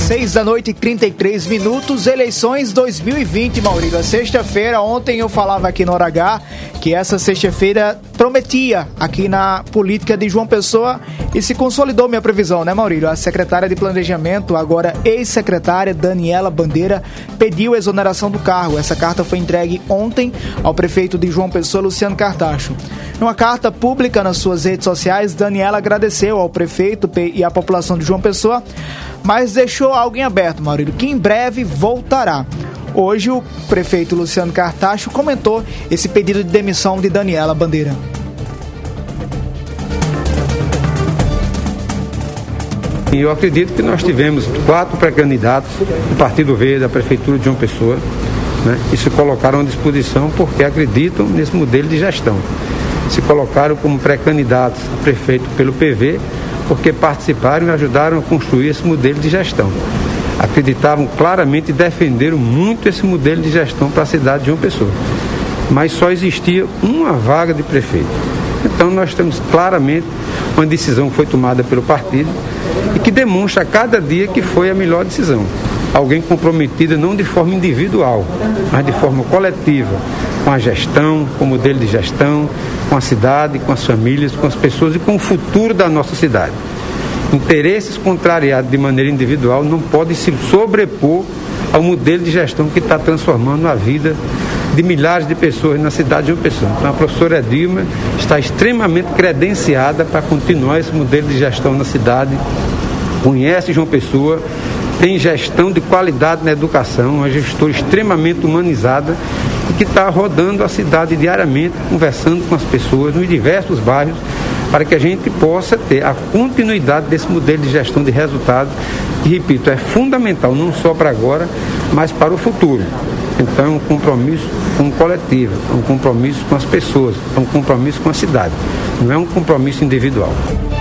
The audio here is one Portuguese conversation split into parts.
6h33, eleições 2020, Maurílio. Sexta-feira, ontem eu falava aqui no Hora H que essa sexta-feira prometia aqui na política de João Pessoa e se consolidou minha previsão, né, Maurílio? A secretária de Planejamento, agora ex-secretária Daniela Bandeira, pediu exoneração do cargo. Essa carta foi entregue ontem ao prefeito de João Pessoa, Luciano Cartacho. Numa carta pública nas suas redes sociais, Daniela agradeceu ao prefeito e à população de João Pessoa, mas deixou algo em aberto, Maurílio, que em breve voltará. Hoje o prefeito Luciano Cartacho comentou esse pedido de demissão de Daniela Bandeira. Eu acredito que nós tivemos 4 pré-candidatos do Partido Verde, da Prefeitura de João Pessoa, né, e se colocaram à disposição porque acreditam nesse modelo de gestão. Se colocaram como pré-candidatos a prefeito pelo PV, porque participaram e ajudaram a construir esse modelo de gestão. Acreditavam claramente e defenderam muito esse modelo de gestão para a cidade de João Pessoa. Mas só existia uma vaga de prefeito. Então nós temos claramente uma decisão que foi tomada pelo partido e que demonstra a cada dia que foi a melhor decisão. Alguém comprometido não de forma individual, mas de forma coletiva, com a gestão, com o modelo de gestão, com a cidade, com as famílias, com as pessoas e com o futuro da nossa cidade. Interesses contrariados de maneira individual não podem se sobrepor ao modelo de gestão que está transformando a vida de milhares de pessoas na cidade de João Pessoa. Então a professora Edilma está extremamente credenciada para continuar esse modelo de gestão na cidade, conhece João Pessoa, tem gestão de qualidade na educação, uma gestora extremamente humanizada e que está rodando a cidade diariamente, conversando com as pessoas nos diversos bairros, para que a gente possa ter a continuidade desse modelo de gestão de resultados, que, repito, é fundamental não só para agora, mas para o futuro. Então é um compromisso com o coletivo, é um compromisso com as pessoas, é um compromisso com a cidade, não é um compromisso individual.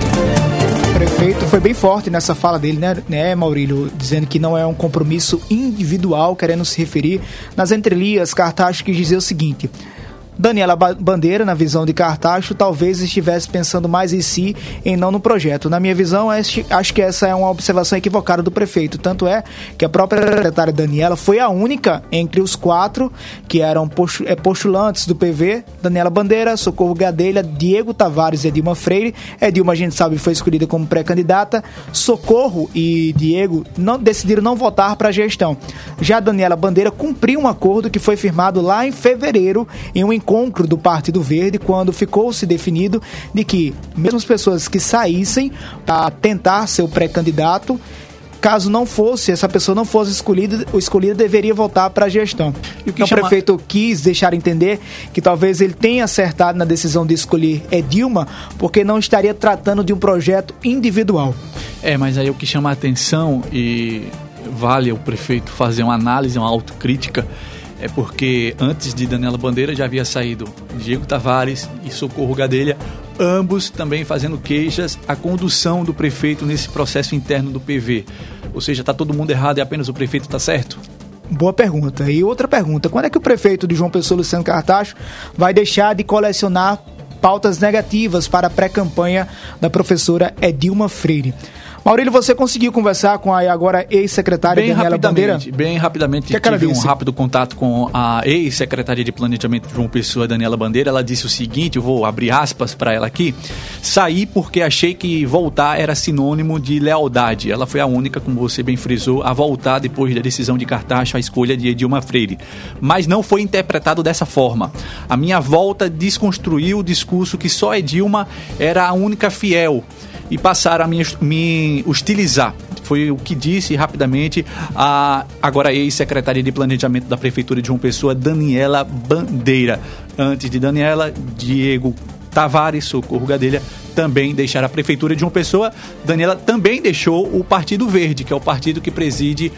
O prefeito foi bem forte nessa fala dele, né, Maurílio? Dizendo que não é um compromisso individual, querendo se referir. Nas entrelinhas, Cartacho quis dizer o seguinte: Daniela Bandeira, na visão de Cartacho, talvez estivesse pensando mais em si e não no projeto. Na minha visão, acho que essa é uma observação equivocada do prefeito. Tanto é que a própria secretária Daniela foi a única entre os 4 que eram postulantes do PV: Daniela Bandeira, Socorro Gadelha, Diego Tavares e Edilma Freire. Edilma, a gente sabe, foi escolhida como pré-candidata. Socorro e Diego decidiram não votar para a gestão. Já Daniela Bandeira cumpriu um acordo que foi firmado lá em fevereiro, em um encontro do Partido Verde, quando ficou-se definido de que mesmo as pessoas que saíssem para tentar ser o pré-candidato, caso não fosse, essa pessoa não fosse escolhida, deveria voltar para a gestão. Então o prefeito quis deixar entender que talvez ele tenha acertado na decisão de escolher Edilma, porque não estaria tratando de um projeto individual. Mas aí o que chama a atenção, e vale o prefeito fazer uma análise, uma autocrítica, é porque antes de Daniela Bandeira já havia saído Diego Tavares e Socorro Gadelha, ambos também fazendo queixas à condução do prefeito nesse processo interno do PV. Ou seja, está todo mundo errado e apenas o prefeito está certo? Boa pergunta. E outra pergunta: quando é que o prefeito de João Pessoa, Luciano Cartacho, vai deixar de colecionar pautas negativas para a pré-campanha da professora Edilma Freire? Maurílio, você conseguiu conversar com a agora ex-secretária Daniela Bandeira? Bem rapidamente. Tive um rápido contato com a ex-secretária de Planejamento de João Pessoa, Daniela Bandeira. Ela disse o seguinte, eu vou abrir aspas para ela aqui: saí porque achei que voltar era sinônimo de lealdade. Ela foi a única, como você bem frisou, a voltar depois da decisão de Cartacho, a escolha de Edilma Freire. Mas não foi interpretado dessa forma. A minha volta desconstruiu o discurso que só Edilma era a única fiel e passaram a me hostilizar. Foi o que disse rapidamente a agora ex-secretária de Planejamento da Prefeitura de João Pessoa, Daniela Bandeira. Antes de Daniela, Diego Tavares, Socorro Gadelha, também deixaram a Prefeitura de João Pessoa. Daniela também deixou o Partido Verde, que é o partido que preside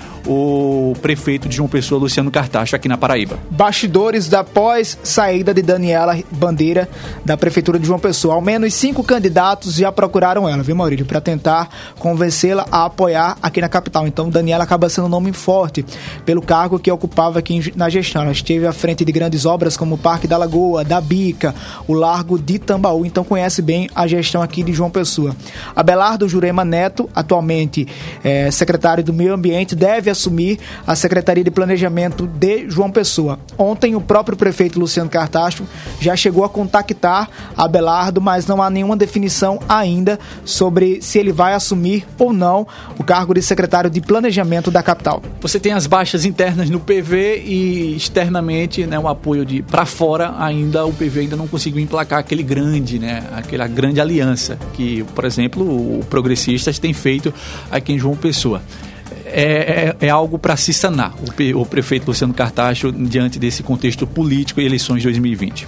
o prefeito de João Pessoa, Luciano Cartacho, aqui na Paraíba. Bastidores da pós-saída de Daniela Bandeira da Prefeitura de João Pessoa. Ao menos 5 candidatos já procuraram ela, viu, Maurílio, para tentar convencê-la a apoiar aqui na capital. Então, Daniela acaba sendo um nome forte pelo cargo que ocupava aqui na gestão. Ela esteve à frente de grandes obras como o Parque da Lagoa, da Bica, o Largo de Tambaú. Então, conhece bem a gestão gestão aqui de João Pessoa. Abelardo Jurema Neto, atualmente secretário do Meio Ambiente, deve assumir a Secretaria de Planejamento de João Pessoa. Ontem, o próprio prefeito Luciano Cartacho já chegou a contactar Abelardo, mas não há nenhuma definição ainda sobre se ele vai assumir ou não o cargo de secretário de Planejamento da capital. Você tem as baixas internas no PV e externamente, né, o apoio para fora, ainda o PV ainda não conseguiu emplacar aquele grande, né, aquela grande aliança que, por exemplo, o Progressistas tem feito aqui em João Pessoa. É algo para se sanar, o prefeito Luciano Cartacho, diante desse contexto político e eleições de 2020.